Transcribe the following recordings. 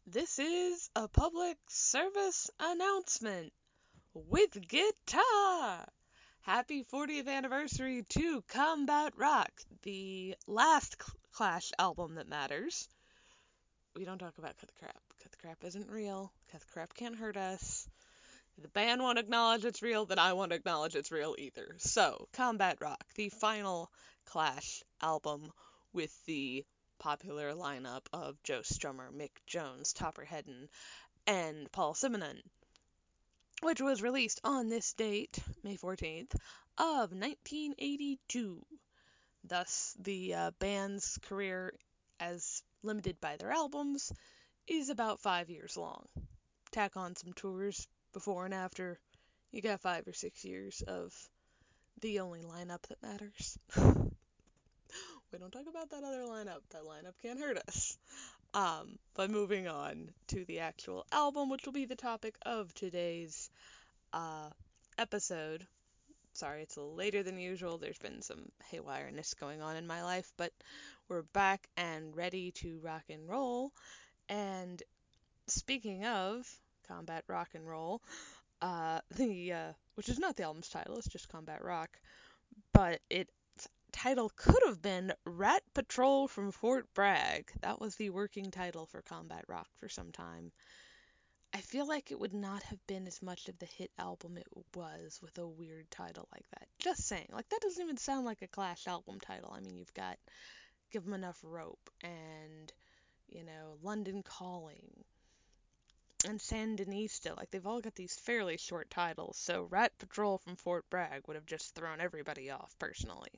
This is a public service announcement with guitar. Happy 40th anniversary to Combat Rock, the last Clash album that matters. We don't talk about Cut the Crap. Cut the Crap isn't real. Cut the Crap can't hurt us. If the band won't acknowledge it's real, then I won't acknowledge it's real either. So, Combat Rock, the final Clash album with the popular lineup of Joe Strummer, Mick Jones, Topper Headon, and Paul Simonon, which was released on this date, May 14th, of 1982. Thus, the band's career, as limited by their albums, is about 5 years long. Tack on some tours before and after, you got 5 or 6 years of the only lineup that matters. We don't talk about that other lineup. That lineup can't hurt us. But moving on to the actual album, which will be the topic of today's episode. Sorry, it's a little later than usual. There's been some haywireness going on in my life, but we're back and ready to rock and roll. And speaking of combat rock and roll, which is not the album's title, it's just Combat Rock, but its title could have been Rat Patrol from Fort Bragg. That was the working title for Combat Rock for some time. I feel like it would not have been as much of the hit album it was with a weird title like that. Just saying. Like, that doesn't even sound like a Clash album title. I mean, you've got Give 'em Enough Rope and, London Calling and Sandinista. Like, they've all got these fairly short titles, so Rat Patrol from Fort Bragg would have just thrown everybody off, personally.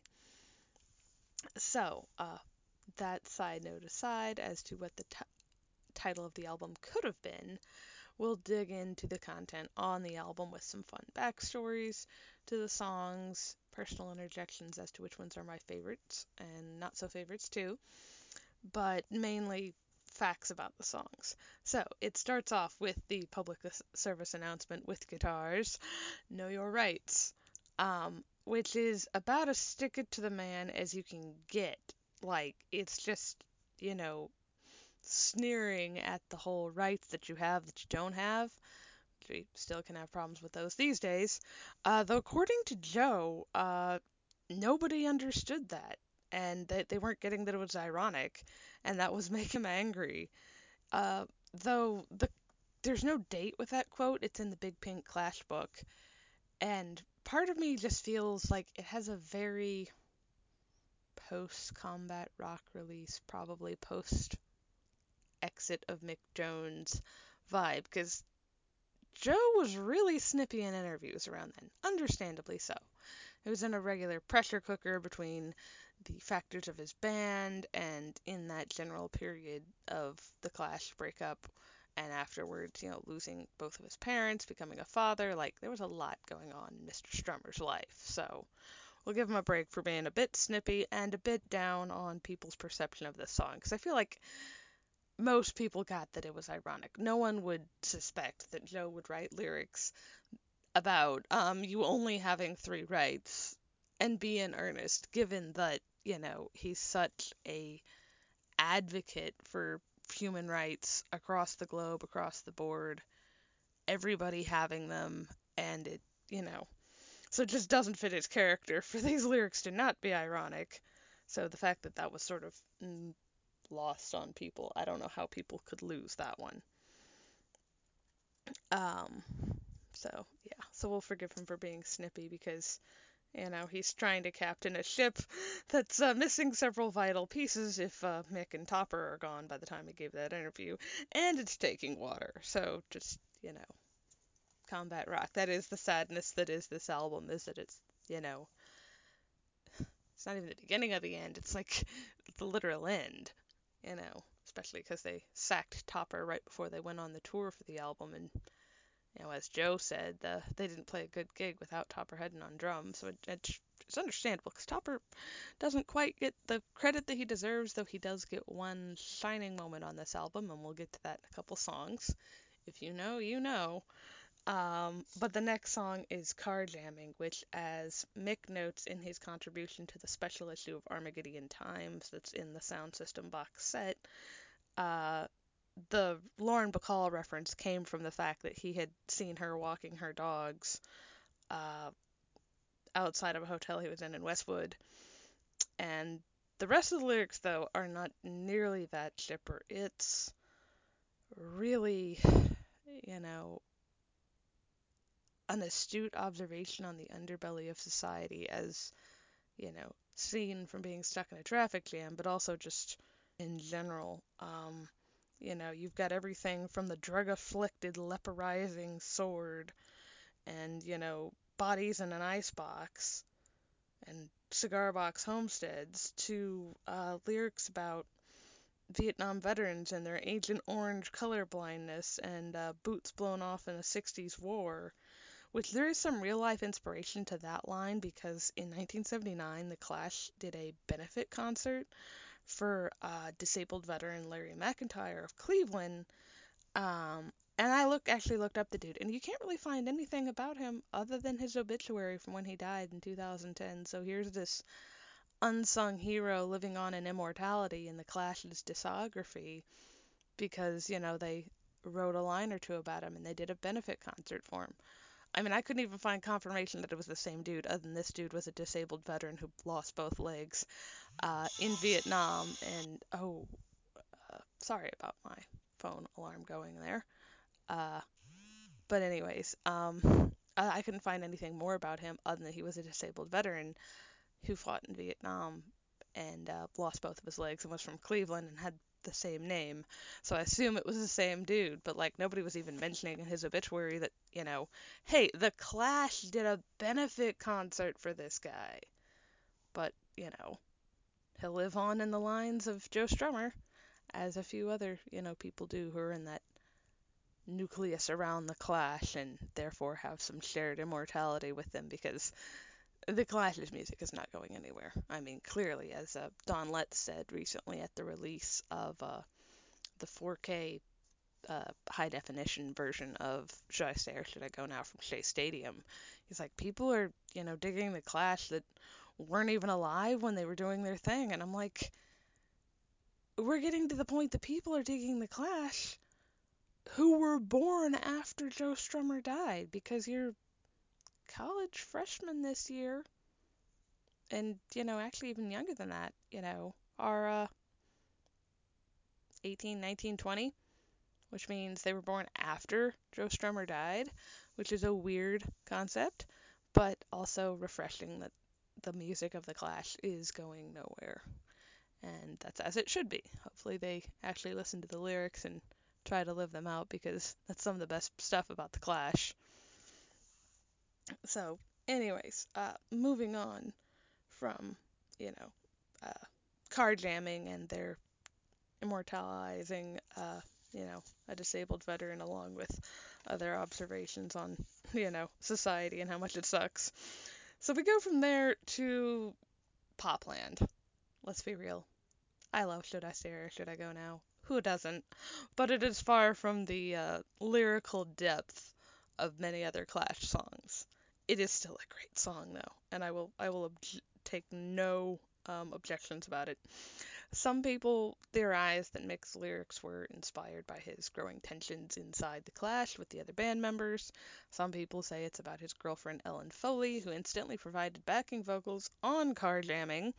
So, that side note aside as to what the title of the album could have been, we'll dig into the content on the album with some fun backstories to the songs, personal interjections as to which ones are my favorites and not so favorites too, but mainly facts about the songs. So it starts off with the public service announcement with guitars, Know Your Rights, which is about as stick it to the man as you can get. Like, it's just, sneering at the whole rights that you have that you don't have. We still can have problems with those these days. Though according to Joe, nobody understood that, and that they weren't getting that it was ironic, and that was make him angry. Uh, though there's no date with that quote. It's in the Big Pink Clash book, and part of me just feels like it has a very post-combat rock release, probably post exit of Mick Jones vibe, because Joe was really snippy in interviews around then, understandably so. It was in a regular pressure cooker between the factors of his band and in that general period of the Clash breakup and afterwards, losing both of his parents, becoming a father. Like, there was a lot going on in Mr. Strummer's life, so we'll give him a break for being a bit snippy and a bit down on people's perception of this song, because I feel like most people got that it was ironic. No one would suspect that Joe would write lyrics about you only having three rights and be in earnest, given that, he's such a advocate for human rights across the globe, across the board, everybody having them, and so it just doesn't fit his character for these lyrics to not be ironic. So the fact that that was sort of lost on people, I don't know how people could lose that one. Um, so we'll forgive him for being snippy because, he's trying to captain a ship that's missing several vital pieces if Mick and Topper are gone by the time he gave that interview, and it's taking water. So just, combat rock. That is the sadness that is this album, is that it's, it's not even the beginning of the end. It's like the literal end, especially because they sacked Topper right before they went on the tour for the album, and as Joe said, they didn't play a good gig without Topper Headon on drums, so it's understandable, because Topper doesn't quite get the credit that he deserves, though he does get one shining moment on this album, and we'll get to that in a couple songs. If you know, you know. But the next song is Car Jamming, which, as Mick notes in his contribution to the special issue of Armageddon Times that's in the Sound System box set, the Lauren Bacall reference came from the fact that he had seen her walking her dogs uh, outside of a hotel he was in Westwood. And the rest of the lyrics, though, are not nearly that chipper. It's really, you know, an astute observation on the underbelly of society as, seen from being stuck in a traffic jam, but also just in general. You've got everything from the drug-afflicted leperizing sword and, bodies in an icebox and cigar box homesteads to lyrics about Vietnam veterans and their Agent Orange color blindness and boots blown off in a 60s war, which there is some real life inspiration to that line because in 1979 The Clash did a benefit concert for disabled veteran Larry McIntyre of Cleveland. And I actually looked up the dude, and you can't really find anything about him other than his obituary from when he died in 2010. So here's this unsung hero living on in immortality in the Clash's discography because, they wrote a line or two about him and they did a benefit concert for him. I mean, I couldn't even find confirmation that it was the same dude, other than this dude was a disabled veteran who lost both legs in Vietnam. And, sorry about my phone alarm going there. Uh, but anyways, I couldn't find anything more about him other than he was a disabled veteran who fought in Vietnam and lost both of his legs and was from Cleveland and had the same name. So I assume it was the same dude, but like nobody was even mentioning in his obituary that, hey, The Clash did a benefit concert for this guy. But, he'll live on in the lines of Joe Strummer, as a few other, people do who are in that nucleus around The Clash and therefore have some shared immortality with them because the Clash's music is not going anywhere. I mean, clearly, as Don Letts said recently at the release of the 4K high definition version of Should I Stay or Should I Go Now from Shea Stadium, he's like, people are, digging the Clash that weren't even alive when they were doing their thing. And I'm like, we're getting to the point that people are digging the Clash who were born after Joe Strummer died because you're college freshmen this year and, actually even younger than that, are 18, 19, 20, which means they were born after Joe Strummer died, which is a weird concept, but also refreshing that the music of The Clash is going nowhere. And that's as it should be. Hopefully they actually listen to the lyrics and try to live them out because that's some of the best stuff about The Clash. So, anyways, moving on from, uh, car jamming and their immortalizing, a disabled veteran along with other observations on, society and how much it sucks. So we go from there to Popland. Let's be real. I love Should I Stay or Should I Go Now? Who doesn't? But it is far from the lyrical depth of many other Clash songs. It is still a great song though, and I will take no objections about it. Some people theorize that Mick's lyrics were inspired by his growing tensions inside the Clash with the other band members. Some people say it's about his girlfriend Ellen Foley, who incidentally provided backing vocals on Car Jamming.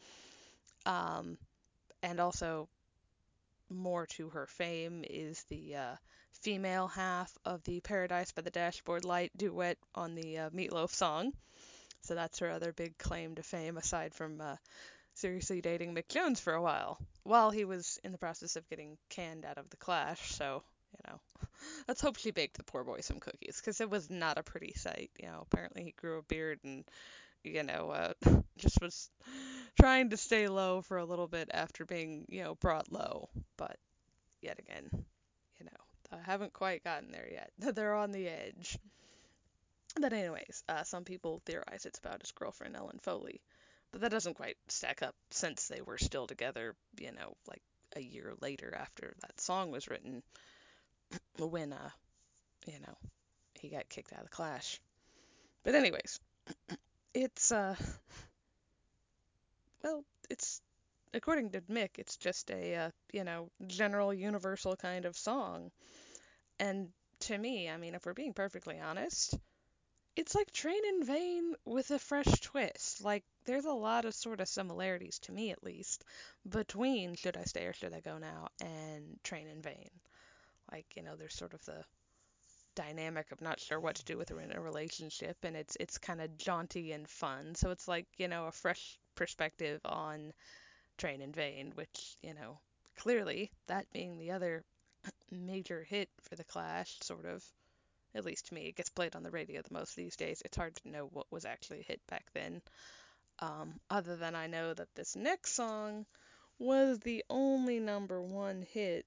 And also, more to her fame is the female half of the Paradise by the Dashboard Light duet on the Meatloaf song. So that's her other big claim to fame, aside from seriously dating Mick Jones for a while he was in the process of getting canned out of the Clash. So, let's hope she baked the poor boy some cookies, because it was not a pretty sight. Apparently he grew a beard and, just was trying to stay low for a little bit after being, brought low. But yet again, I haven't quite gotten there yet. They're on the edge. But anyways, some people theorize it's about his girlfriend Ellen Foley. But that doesn't quite stack up since they were still together, like a year later after that song was written when, he got kicked out of the Clash. But anyways, it's, well, it's according to Mick, it's just a, general universal kind of song. And to me, I mean, if we're being perfectly honest, it's like Train in Vain with a fresh twist. Like, there's a lot of sort of similarities, to me at least, between Should I Stay or Should I Go Now and Train in Vain. Like, there's sort of the dynamic of not sure what to do with her in a relationship, and it's kind of jaunty and fun. So it's like, a fresh perspective on Train in Vain, which, clearly, that being the other major hit for The Clash, sort of, at least to me, it gets played on the radio the most these days. It's hard to know what was actually a hit back then. Other than I know that this next song was the only number one hit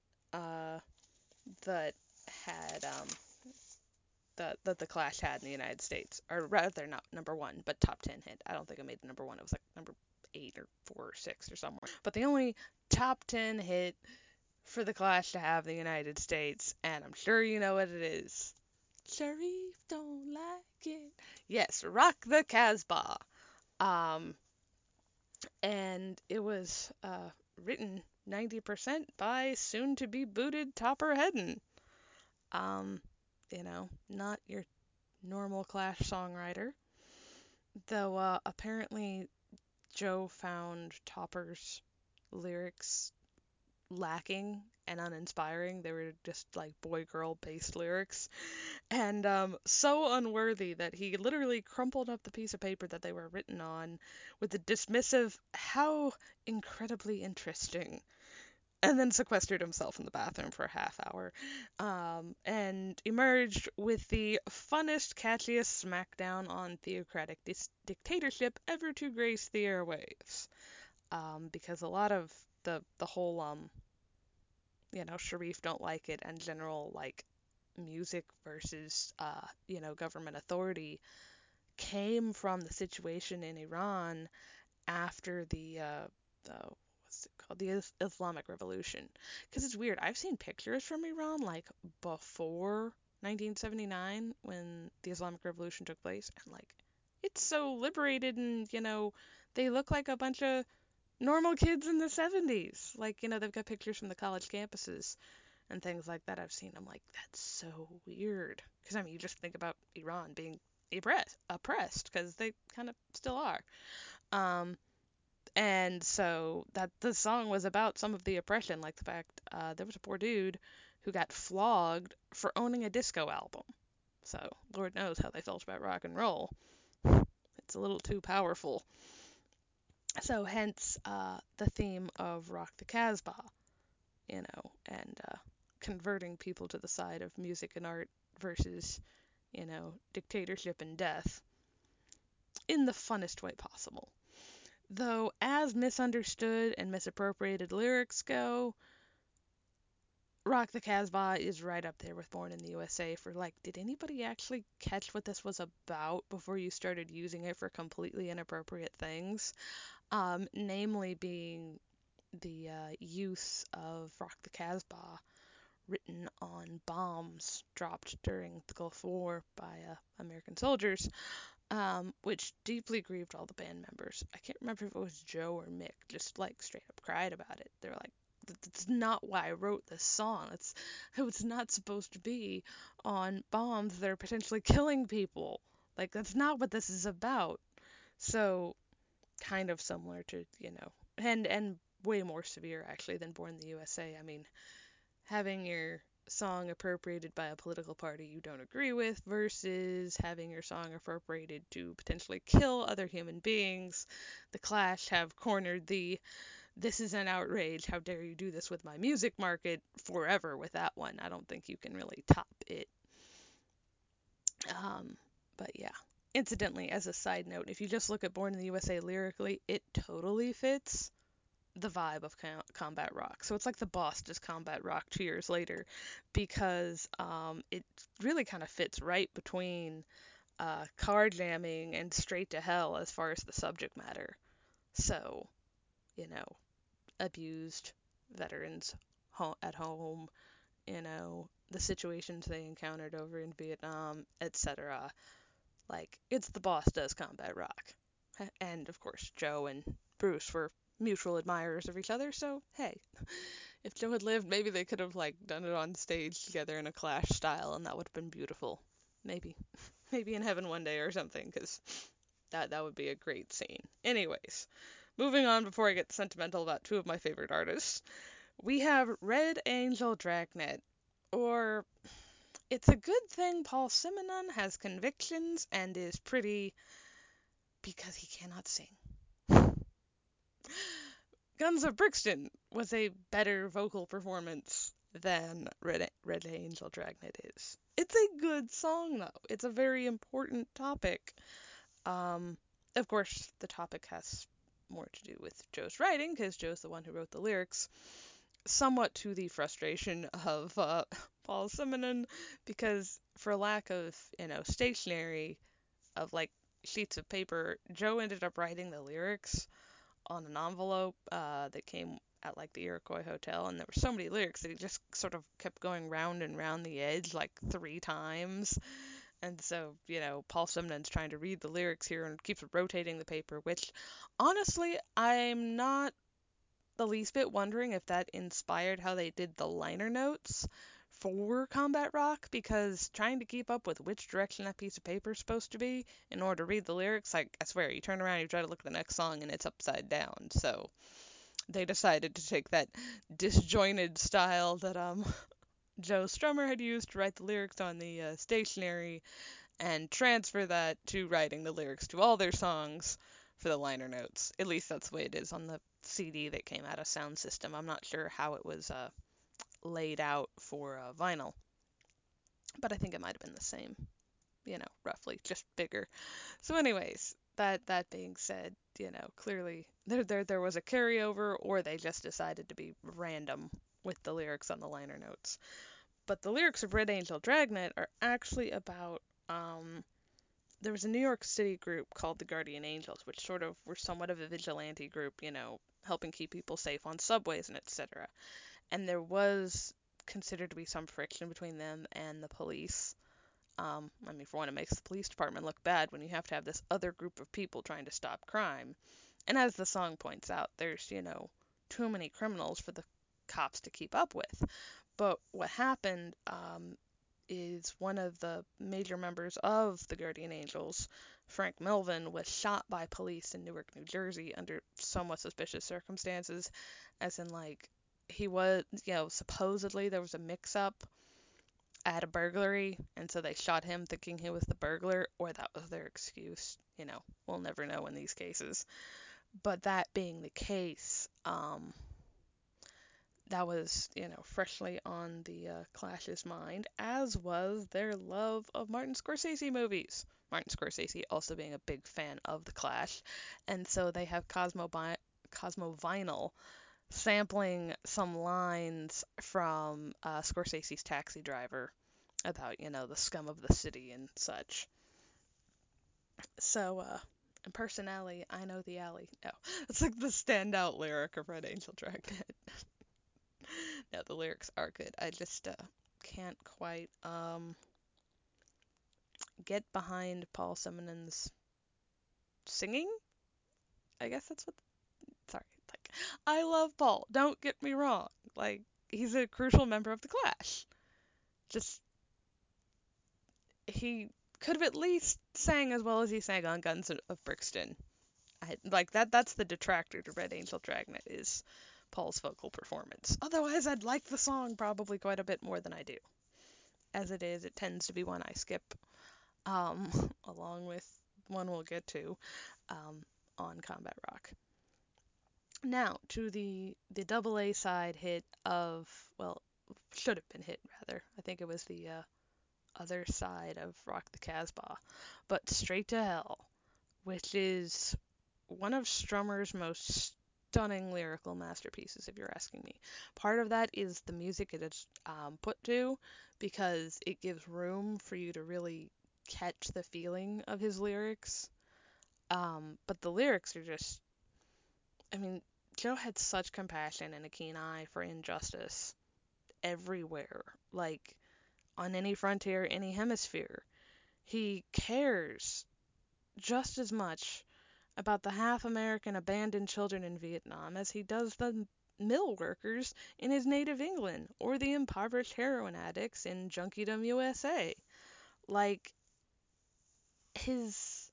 that had that the Clash had in the United States, or rather not number one, but top 10 hit. I don't think it made the number one. It was like number 8 or 4 or 6 or somewhere. But the only top 10 hit for the Clash to have in the United States, and I'm sure you know what it is. Sharif don't like it. Yes, Rock the Casbah. Um, and it was written 90% by soon to be booted Topper Headon. Um, not your normal Clash songwriter, though apparently Joe found Topper's lyrics lacking and uninspiring. They were just like boy girl based lyrics, and so unworthy that he literally crumpled up the piece of paper that they were written on with a dismissive, "How incredibly interesting," and then sequestered himself in the bathroom for a half hour, and emerged with the funnest, catchiest smackdown on theocratic dictatorship ever to grace the airwaves. Because a lot of the whole Sharif don't like it and general like music versus government authority came from the situation in Iran after the what's it called, the Islamic Revolution. Because it's weird, I've seen pictures from Iran like before 1979 when the Islamic Revolution took place, and like it's so liberated, and they look like a bunch of normal kids in the 70s. Like, they've got pictures from the college campuses and things like that I've seen. I'm like, that's so weird. Because, I mean, you just think about Iran being oppressed, because they kind of still are. Um, and so that the song was about some of the oppression, like the fact there was a poor dude who got flogged for owning a disco album. So, Lord knows how they felt about rock and roll. It's a little too powerful. So, hence the theme of Rock the Casbah, and converting people to the side of music and art versus, dictatorship and death in the funnest way possible. Though, as misunderstood and misappropriated lyrics go, Rock the Casbah is right up there with Born in the USA for like, did anybody actually catch what this was about before you started using it for completely inappropriate things? Namely being the use of Rock the Casbah written on bombs dropped during the Gulf War by American soldiers, which deeply grieved all the band members. I can't remember if it was Joe or Mick, just like straight up cried about it. They're like, that's not why I wrote this song. It's not supposed to be on bombs that are potentially killing people. Like, that's not what this is about. So, kind of similar to, and way more severe actually than Born in the USA. I mean, having your song appropriated by a political party you don't agree with versus having your song appropriated to potentially kill other human beings. The Clash have cornered the "this is an outrage, how dare you do this with my music" market forever with that one. I don't think you can really top it. But yeah. Incidentally, as a side note, if you just look at Born in the USA lyrically, it totally fits the vibe of combat rock. So it's like the Boss, just combat rock 2 years later, because it really kind of fits right between car jamming and Straight to Hell as far as the subject matter. So, you know, abused veterans at home, the situations they encountered over in Vietnam, etc. Like, it's the Boss does combat rock. And of course, Joe and Bruce were mutual admirers of each other, so hey, if Joe had lived, maybe they could have like done it on stage together in a Clash style, and that would have been beautiful. Maybe, maybe in heaven one day or something, because that would be a great scene. Anyways, moving on before I get sentimental about two of my favorite artists, we have Red Angel Dragnet, or it's a good thing Paul Simonon has convictions and is pretty because he cannot sing. Guns of Brixton was a better vocal performance than Red Angel Dragnet is. It's a good song though. It's a very important topic. Um, of course, the topic has more to do with Joe's writing because Joe's the one who wrote the lyrics, somewhat to the frustration of Paul Simonon, because for lack of stationery of like sheets of paper, Joe ended up writing the lyrics on an envelope that came at like the Iroquois Hotel, and there were so many lyrics that he just sort of kept going round and round the edge like 3 times. And so, Paul Simonon's trying to read the lyrics here and keeps rotating the paper, which honestly, I'm not the least bit wondering if that inspired how they did the liner notes for Combat Rock, because trying to keep up with which direction that piece of paper is supposed to be in order to read the lyrics, like, I swear, you turn around, you try to look at the next song, and it's upside down. So they decided to take that disjointed style that Joe Strummer had used to write the lyrics on the stationery and transfer that to writing the lyrics to all their songs for the liner notes. At least that's the way it is on the CD that came out of Sound System. I'm not sure how it was laid out for vinyl, but I think it might have been the same, roughly, just bigger. So, anyways, that being said, clearly there was a carryover, or they just decided to be random with the lyrics on the liner notes. But the lyrics of Red Angel Dragnet are actually about there was a New York City group called the Guardian Angels, which sort of were somewhat of a vigilante group, helping keep people safe on subways and etc. And there was considered to be some friction between them and the police. I mean, for one, it makes the police department look bad when you have to have this other group of people trying to stop crime. And as the song points out, there's, too many criminals for the cops to keep up with. But what happened is one of the major members of the Guardian Angels, Frank Melvin, was shot by police in Newark, New Jersey under somewhat suspicious circumstances, as in, like, he was, supposedly there was a mix-up at a burglary, and so they shot him thinking he was the burglar, or that was their excuse. We'll never know in these cases. But that being the case, that was, freshly on the Clash's mind, as was their love of Martin Scorsese movies. Martin Scorsese also being a big fan of the Clash, and so they have Cosmo Vinyl sampling some lines from Scorsese's Taxi Driver about, the scum of the city and such. So, in personality, I know the alley. No, it's like the standout lyric of Red Angel Dragnet. No, the lyrics are good. I just can't quite get behind Paul Simonon's singing. I guess that's what. Sorry, like, I love Paul. Don't get me wrong. Like, he's a crucial member of the Clash. Just he could have at least sang as well as he sang on Guns of Brixton. Like that's the detractor to Red Angel Dragnet is Paul's vocal performance. Otherwise, I'd like the song probably quite a bit more than I do. As it is, it tends to be one I skip, along with one we'll get to on Combat Rock. Now, to the double A side hit of, well, should have been hit rather. I think it was the other side of Rock the Casbah, but Straight to Hell, which is one of Strummer's most stunning lyrical masterpieces, if you're asking me. Part of that is the music it is put to, because it gives room for you to really catch the feeling of his lyrics. But the lyrics are just, I mean, Joe had such compassion and a keen eye for injustice everywhere, like on any frontier, any hemisphere. He cares just as much about the half American abandoned children in Vietnam as he does the mill workers in his native England or the impoverished heroin addicts in Junkiedom USA. Like his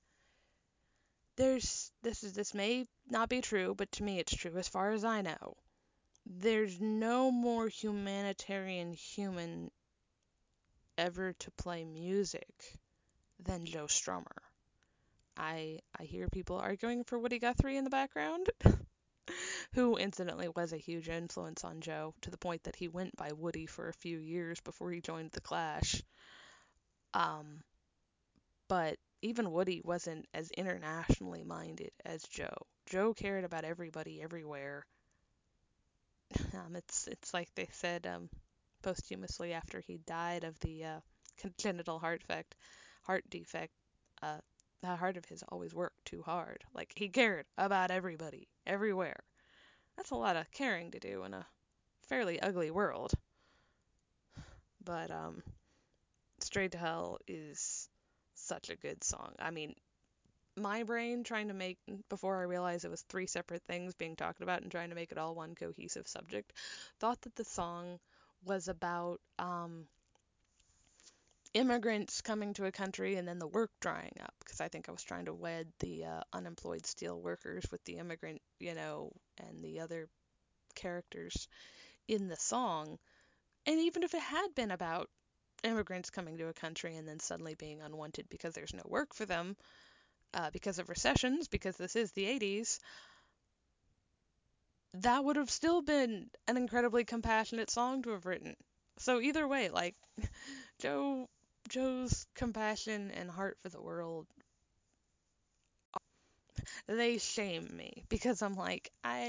this may not be true, but to me it's true as far as I know. There's no more humanitarian human ever to play music than Joe Strummer. I hear people arguing for Woody Guthrie in the background, who incidentally was a huge influence on Joe to the point that he went by Woody for a few years before he joined the Clash. Um, but even Woody wasn't as internationally minded as Joe. Joe cared about everybody everywhere. It's like they said posthumously after he died of the congenital heart defect. Uh, the heart of his always worked too hard. Like he cared about everybody everywhere. That's a lot of caring to do in a fairly ugly world. But Straight to Hell is such a good song. I mean, my brain trying to make, before I realized it was three separate things being talked about and trying to make it all one cohesive subject, thought that the song was about immigrants coming to a country and then the work drying up, because I think I was trying to wed the unemployed steel workers with the immigrant, and the other characters in the song. And even if it had been about immigrants coming to a country and then suddenly being unwanted because there's no work for them, because of recessions, because this is the 80s, that would have still been an incredibly compassionate song to have written. So either way, like Joe Joe's compassion and heart for the world, they shame me because I'm like,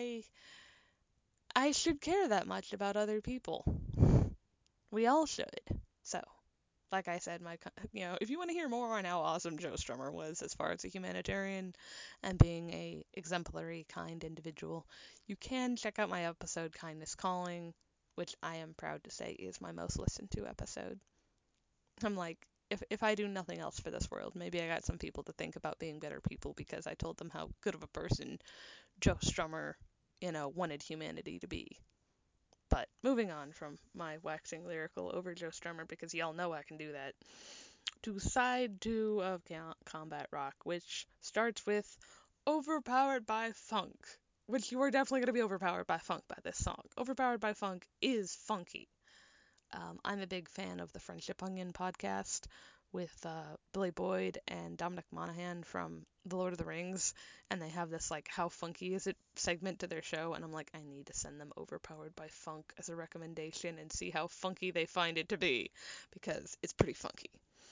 I should care that much about other people. We all should. So, like I said, if you want to hear more on how awesome Joe Strummer was as far as a humanitarian and being a exemplary, kind individual, you can check out my episode Kindness Calling, which I am proud to say is my most listened to episode. I'm like, if I do nothing else for this world, maybe I got some people to think about being better people because I told them how good of a person Joe Strummer, wanted humanity to be. But moving on from my waxing lyrical over Joe Strummer, because y'all know I can do that, to side two of Combat Rock, which starts with Overpowered by Funk, which you are definitely going to be overpowered by funk by this song. Overpowered by Funk is funky. I'm a big fan of the Friendship Onion podcast with Billy Boyd and Dominic Monaghan from The Lord of the Rings, and they have this like how funky is it segment to their show, and I'm like, I need to send them Overpowered by Funk as a recommendation and see how funky they find it to be, because it's pretty funky.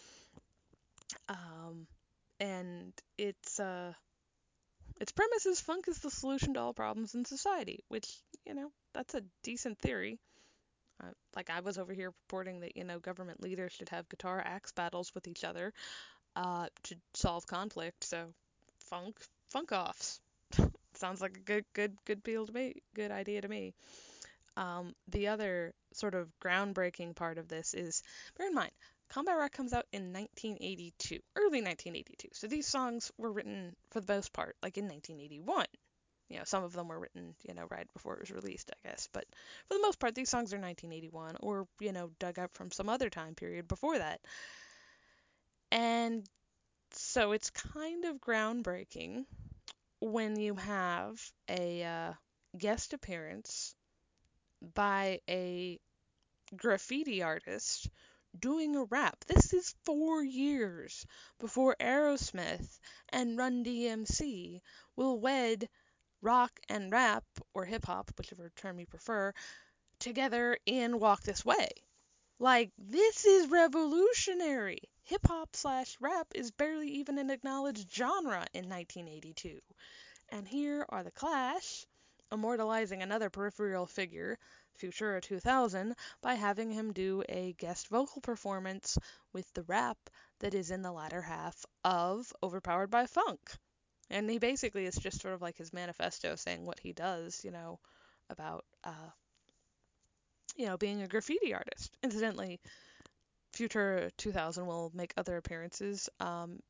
And its premise is funk is the solution to all problems in society, which, that's a decent theory. Like I was over here purporting that, government leaders should have guitar axe battles with each other to solve conflict. So funk offs. Sounds like a good deal to me. Good idea to me. The other sort of groundbreaking part of this is, bear in mind, Combat Rock comes out in 1982, early 1982. So these songs were written for the most part like in 1981. Some of them were written, right before it was released, I guess. But for the most part, these songs are 1981 or, dug up from some other time period before that. And so it's kind of groundbreaking when you have a guest appearance by a graffiti artist doing a rap. This is 4 years before Aerosmith and Run DMC will wed rock and rap, or hip hop, whichever term you prefer, together in Walk This Way. Like, this is revolutionary. Hip hop / rap is barely even an acknowledged genre in 1982. And here are the Clash immortalizing another peripheral figure, Futura 2000, by having him do a guest vocal performance with the rap that is in the latter half of Overpowered by Funk. And he basically is just sort of like his manifesto saying what he does, about, being a graffiti artist. Incidentally, Futura 2000 will make other appearances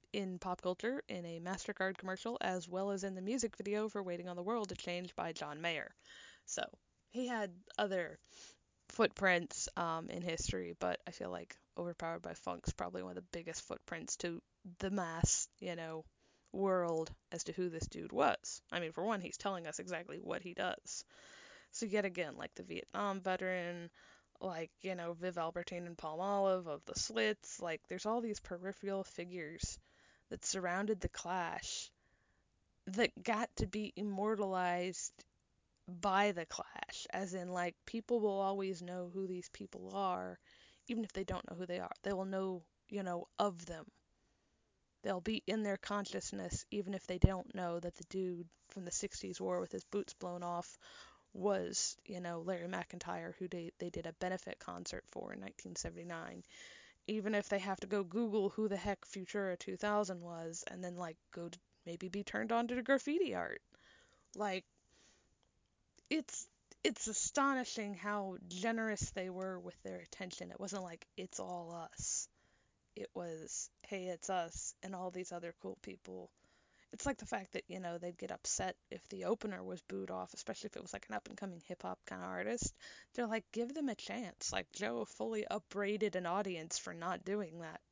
in pop culture in a MasterCard commercial as well as in the music video for Waiting on the World to Change by John Mayer. So he had other footprints in history, but I feel like Overpowered by Funk's probably one of the biggest footprints to the mass, world as to who this dude was. I mean, for one, he's telling us exactly what he does. So yet again, like the Vietnam veteran, like, Viv Albertine and Palmolive of the Slits, like there's all these peripheral figures that surrounded the Clash that got to be immortalized by the Clash, as in like people will always know who these people are, even if they don't know who they are. They will know, of them. They'll be in their consciousness even if they don't know that the dude from the 60s war with his boots blown off was, Larry McIntyre, who they did a benefit concert for in 1979. Even if they have to go Google who the heck Futura 2000 was and then like go to maybe be turned on to the graffiti art. Like it's it's astonishing how generous they were with their attention. It wasn't like it's all us. It was, hey, it's us and all these other cool people. It's like the fact that, they'd get upset if the opener was booed off, especially if it was like an up and coming hip hop kind of artist. They're like, give them a chance. Like Joe fully upbraided an audience for not doing that.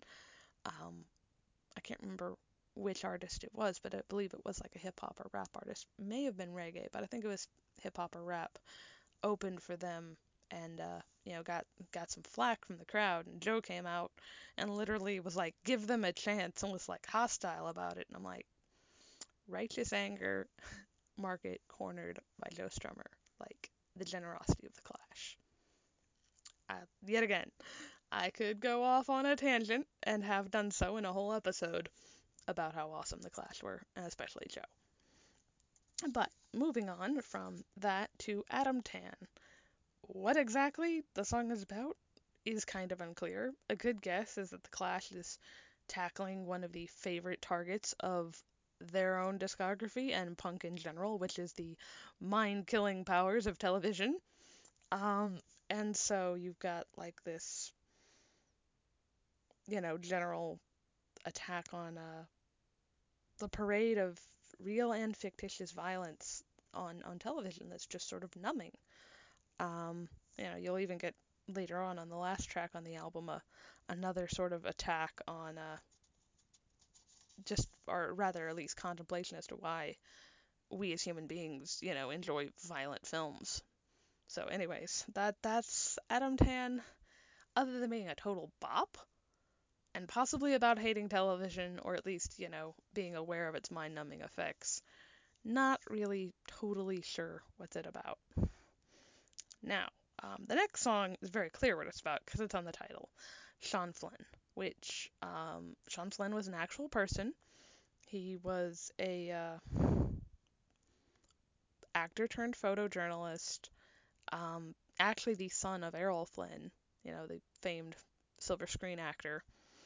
I can't remember which artist it was, but I believe it was like a hip hop or rap artist. May have been reggae, but I think it was hip hop or rap. Opened for them and got some flack from the crowd, and Joe came out and literally was like, give them a chance, and was like hostile about it. And I'm like, righteous anger, market cornered by Joe Strummer. Like the generosity of the Clash. Yet again, I could go off on a tangent and have done so in a whole episode about how awesome the Clash were, and especially Joe. But moving on from that to Adam Tan. What exactly the song is about is kind of unclear. A good guess is that the Clash is tackling one of the favorite targets of their own discography and punk in general, which is the mind-killing powers of television. And so you've got like this, general attack on the parade of real and fictitious violence on television that's just sort of numbing. You'll even get later on the last track on the album another sort of attack on just, or rather at least contemplation as to why we as human beings, enjoy violent films. So anyways, that's Adam Tan, other than being a total bop, and possibly about hating television, or at least, being aware of its mind-numbing effects. Not really totally sure what's it about. Now, the next song is very clear what it's about because it's on the title. Sean Flynn, which Sean Flynn was an actual person. He was a actor turned photojournalist, actually the son of Errol Flynn, the famed silver screen actor.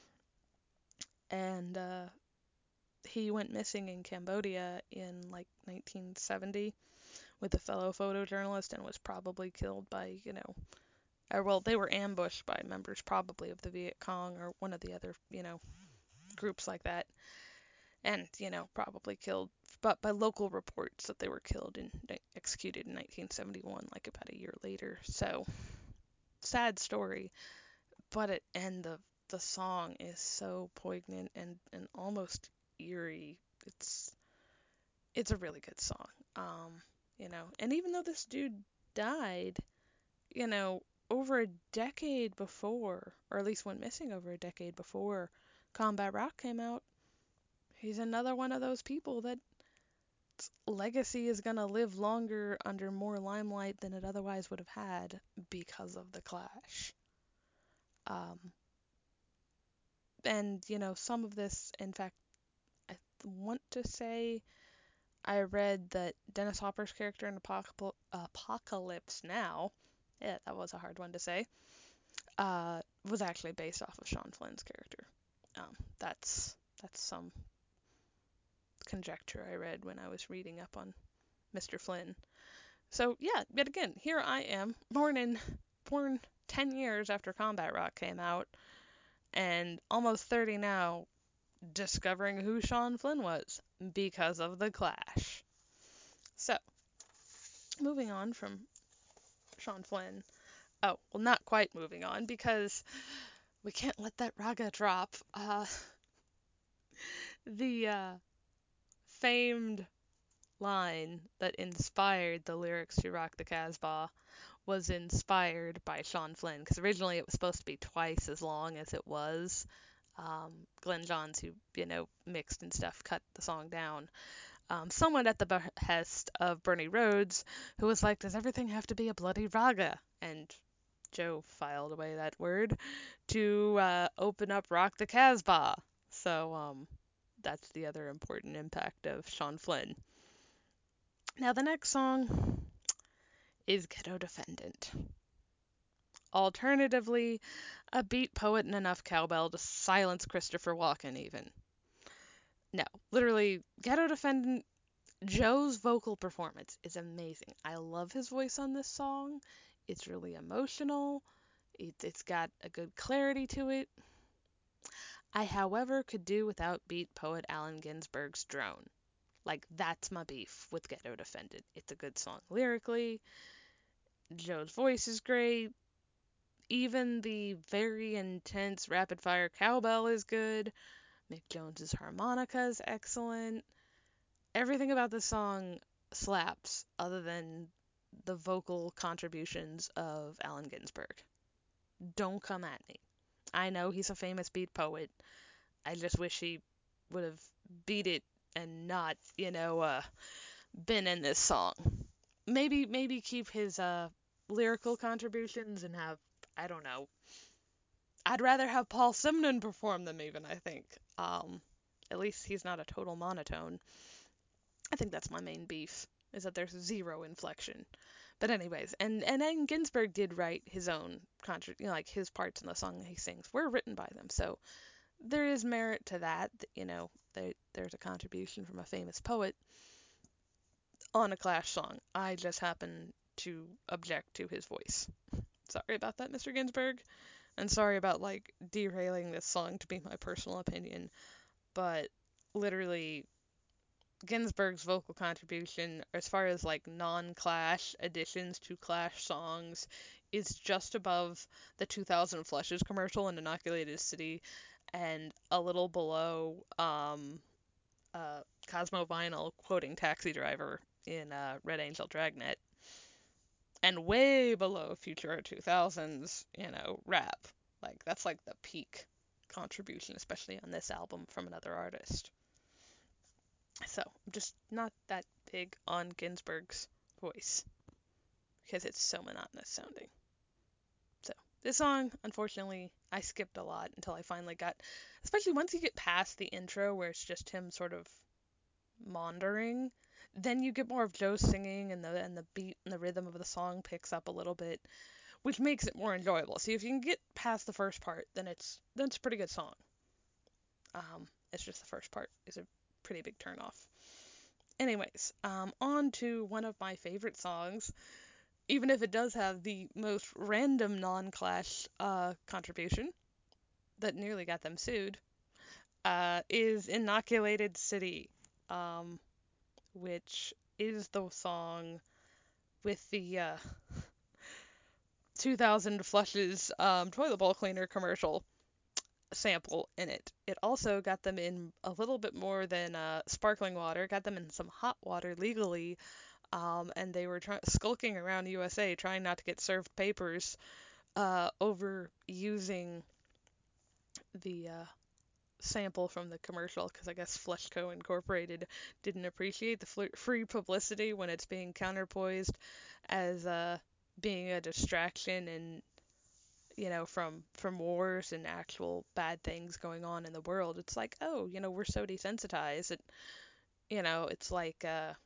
And he went missing in Cambodia in like 1970 with a fellow photojournalist and was probably killed by, or well, they were ambushed by members probably of the Viet Cong or one of the other, groups like that. And, probably killed, but by local reports that they were killed and executed in 1971, like about a year later. So, sad story, but the song is so poignant and almost eerie. It's a really good song. And even though this dude died, over a decade before, or at least went missing over a decade before Combat Rock came out, he's another one of those people that legacy is going to live longer under more limelight than it otherwise would have had because of the Clash. And, some of this, in fact, I want to say I read that Dennis Hopper's character in Apocalypse Now, yeah, that was a hard one to say, was actually based off of Sean Flynn's character. That's some conjecture I read when I was reading up on Mr. Flynn. So yeah, yet again, here I am, born 10 years after Combat Rock came out, and almost 30 now, discovering who Sean Flynn was because of The Clash. So, moving on from Sean Flynn. Oh, well, not quite moving on because we can't let that raga drop. The famed line that inspired the lyrics to Rock the Casbah was inspired by Sean Flynn, because originally it was supposed to be twice as long as it was. Glenn Johns, who, mixed and stuff, cut the song down. Somewhat at the behest of Bernie Rhodes, who was like, does everything have to be a bloody raga? And Joe filed away that word to open up Rock the Casbah. So that's the other important impact of Sean Flynn. Now the next song is Ghetto Defendant. Alternatively, a beat poet and enough cowbell to silence Christopher Walken even. No, literally, Ghetto Defendant, Joe's vocal performance is amazing. I love his voice on this song. It's really emotional. It's got a good clarity to it. I, however, could do without beat poet Allen Ginsberg's drone. Like, that's my beef with Ghetto Defendant. It's a good song lyrically. Joe's voice is great. Even the very intense rapid fire cowbell is good. Mick Jones's harmonica is excellent. Everything about the song slaps other than the vocal contributions of Allen Ginsberg. Don't come at me. I know he's a famous beat poet. I just wish he would have beat it and not, been in this song. Maybe keep his lyrical contributions and have, I don't know. I'd rather have Paul Simon perform them even, I think. At least he's not a total monotone. I think that's my main beef, is that there's zero inflection. But anyways, and then Ginsberg did write his own like his parts in the song that he sings were written by them. So there is merit to that, there's a contribution from a famous poet on a Clash song. I just happen to object to his voice. Sorry about that, Mr. Ginsberg. And sorry about, derailing this song to be my personal opinion. But, literally, Ginsberg's vocal contribution, as far as, non-Clash additions to Clash songs, is just above the 2000 Flushes commercial in Inoculated City, and a little below, Cosmo Vinyl quoting Taxi Driver in Red Angel Dragnet, and way below Future 2000's, rap. That's the peak contribution, especially on this album from another artist. So, I'm just not that big on Ginsberg's voice, because it's so monotonous sounding. So, this song, unfortunately, I skipped a lot until I finally got, especially once you get past the intro where it's just him sort of maundering, then you get more of Joe singing, and the beat and the rhythm of the song picks up a little bit, which makes it more enjoyable. See, if you can get past the first part, then it's a pretty good song. It's just the first part is a pretty big turnoff. Anyways, on to one of my favorite songs, even if it does have the most random non-Clash contribution that nearly got them sued, is Inoculated City, which is the song with the 2000 Flushes toilet bowl cleaner commercial sample in it. It also got them in a little bit more than sparkling water, got them in some hot water legally, and they were skulking around the USA trying not to get served papers over using the sample from the commercial, because I guess Fleshco Incorporated didn't appreciate the free publicity when it's being counterpoised as being a distraction and from wars and actual bad things going on in the world. It's like, oh, we're so desensitized. It's like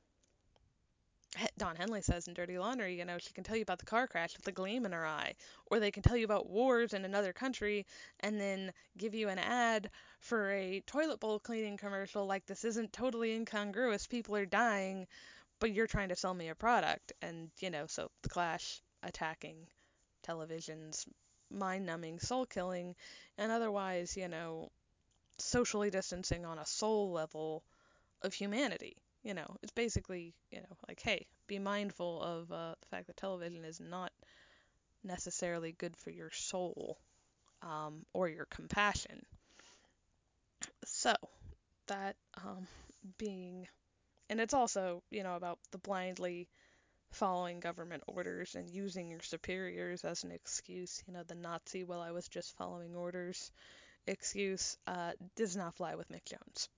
Don Henley says in Dirty Laundry, she can tell you about the car crash with a gleam in her eye. Or they can tell you about wars in another country and then give you an ad for a toilet bowl cleaning commercial like this isn't totally incongruous. People are dying, but you're trying to sell me a product. And, so the Clash attacking television's mind-numbing, soul-killing, and otherwise, socially distancing on a soul level of humanity. It's basically, like, hey, be mindful of the fact that television is not necessarily good for your soul, or your compassion. So, that being, and it's also, about the blindly following government orders and using your superiors as an excuse. The Nazi, well, I was just following orders excuse does not fly with Mick Jones.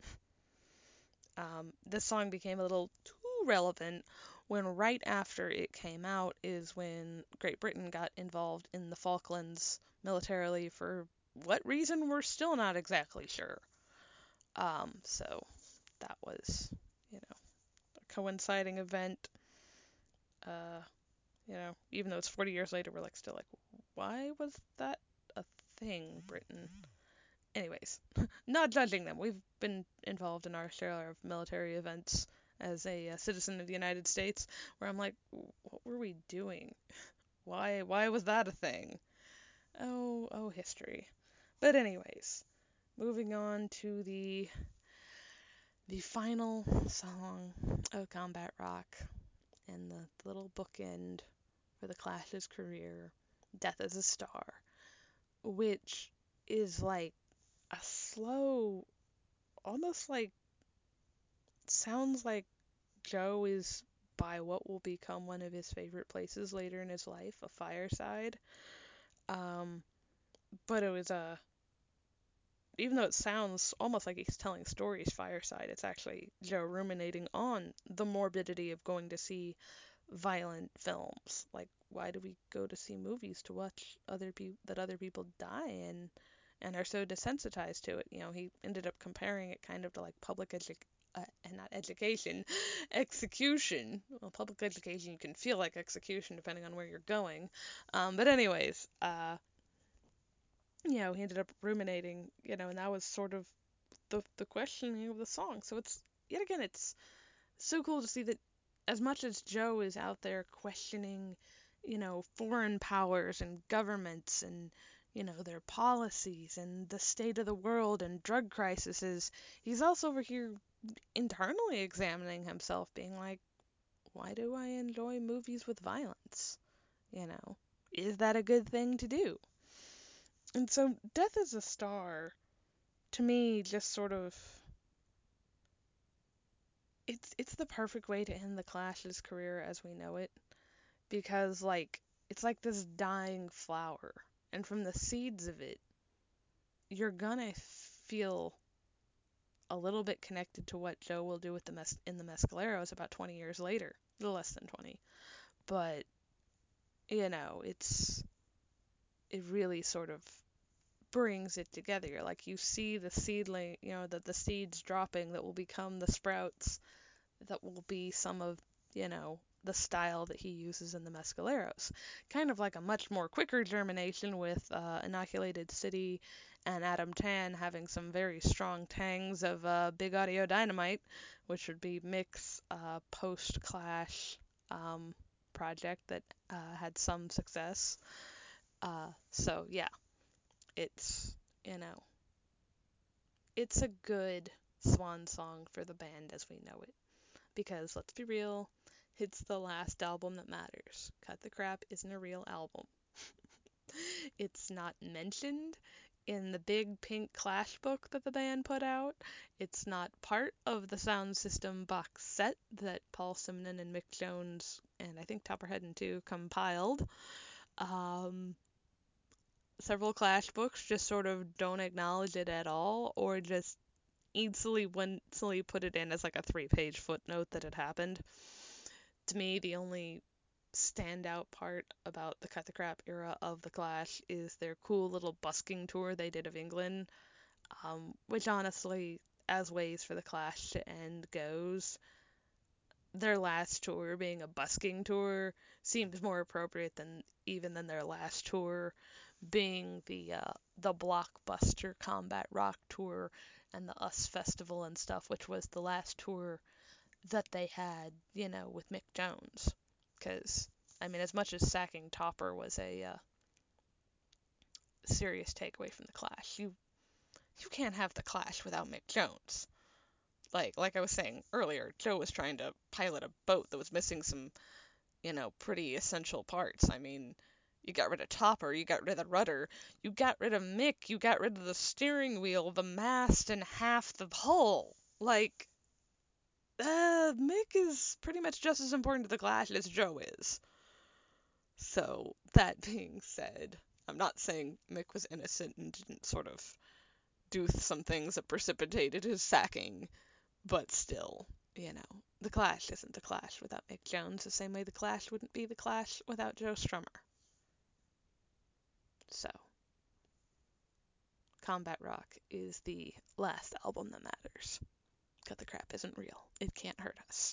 This song became a little too relevant when right after it came out is when Great Britain got involved in the Falklands militarily for what reason we're still not exactly sure. So that was, a coinciding event. Uh, even though it's 40 years later, we're like still like, why was that a thing, Britain? Anyways, not judging them. We've been involved in our share of military events as a citizen of the United States, where I'm like, what were we doing? Why was that a thing? Oh, history. But anyways, moving on to the final song of Combat Rock and the little bookend for the Clash's career, Death is a Star, which is like a slow, almost like, sounds like Joe is by what will become one of his favorite places later in his life, a fireside. Um, but it was even though it sounds almost like he's telling stories fireside, it's actually Joe ruminating on the morbidity of going to see violent films. Like, why do we go to see movies to watch that other people die and are so desensitized to it? He ended up comparing it kind of to like and not education, execution. Well, public education, you can feel like execution depending on where you're going. But anyways, he ended up ruminating, and that was sort of the questioning of the song. So it's, yet again, it's so cool to see that as much as Joe is out there questioning, foreign powers and governments and, their policies and the state of the world and drug crises, he's also over here internally examining himself, being like, why do I enjoy movies with violence? Is that a good thing to do? And so Death is a Star, to me, just sort of, it's the perfect way to end the Clash's career as we know it, because like it's like this dying flower, and from the seeds of it, you're gonna feel a little bit connected to what Joe will do with in the Mescaleros about 20 years later, a little less than 20. But it really sort of brings it together. Like, you see the seedling, the seeds dropping that will become the sprouts that will be some of, the style that he uses in the Mescaleros. Kind of like a much more quicker germination with Inoculated City and Adam Tan having some very strong tangs of Big Audio Dynamite, which would be Mick's post-Clash project that had some success. So yeah, it's, you know, it's a good swan song for the band as we know it. Because let's be real, it's the last album that matters. Cut the Crap isn't a real album. It's not mentioned in the big pink Clash book that the band put out. It's not part of the Sound System box set that Paul Simonon and Mick Jones and I think Topperhead too compiled. Um, Several Clash books just sort of don't acknowledge it at all, or just easily put it in as like a 3-page footnote that it happened. To me, the only standout part about the Cut the Crap era of the Clash is their cool little busking tour they did of England, which honestly, as ways for the Clash to end goes, their last tour being a busking tour seems more appropriate than their last tour being the blockbuster Combat Rock tour and the US Festival and stuff, which was the last tour that they had, with Mick Jones. Because, I mean, as much as sacking Topper was a serious takeaway from the Clash, you can't have the Clash without Mick Jones. Like I was saying earlier, Joe was trying to pilot a boat that was missing some, pretty essential parts. I mean, you got rid of Topper, you got rid of the rudder, you got rid of Mick, you got rid of the steering wheel, the mast, and half the hull. Mick is pretty much just as important to the Clash as Joe is. So, that being said, I'm not saying Mick was innocent and didn't sort of do some things that precipitated his sacking, but still, the Clash isn't the Clash without Mick Jones, the same way the Clash wouldn't be the Clash without Joe Strummer. So, Combat Rock is the last album that matters. Cut the Crap isn't real. It can't hurt us.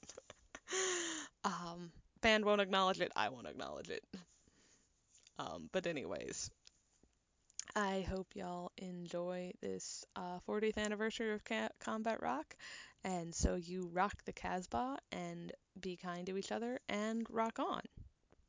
Band won't acknowledge it. I won't acknowledge it. But anyways, I hope y'all enjoy this 40th anniversary of Combat Rock. And so you rock the Casbah and be kind to each other and rock on.